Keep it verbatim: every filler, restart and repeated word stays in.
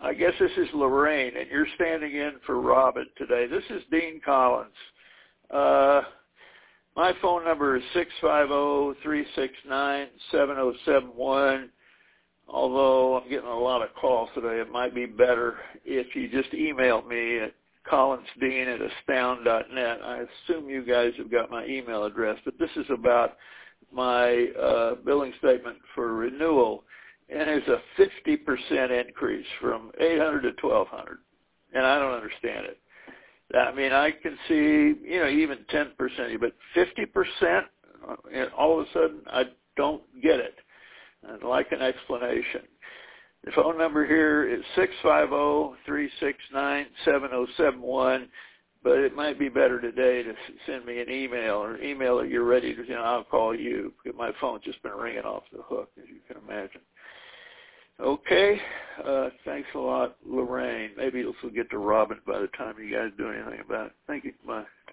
I guess this is Lorraine, and you're standing in for Robin today. This is Dean Collins. Uh, my phone number is six five zero, three six nine, seven zero seven one. Although I'm getting a lot of calls today, it might be better if you just email me at collinsdean at astound dot net. I assume you guys have got my email address, but this is about my uh, billing statement for renewal, and it's a fifty percent increase from eight hundred to twelve hundred, and I don't understand it. I mean, I can see, you know, even ten percent, but fifty percent, and all of a sudden, I don't get it. I'd like an explanation. The phone number here is six five zero, three six nine, seven zero seven one, but it might be better today to send me an email or email that you're ready to, you know, I'll call you. My phone's just been ringing off the hook, as you can imagine. Okay, uh, thanks a lot, Lorraine. Maybe it'll get to Robin by the time you guys do anything about it. Thank you. Bye.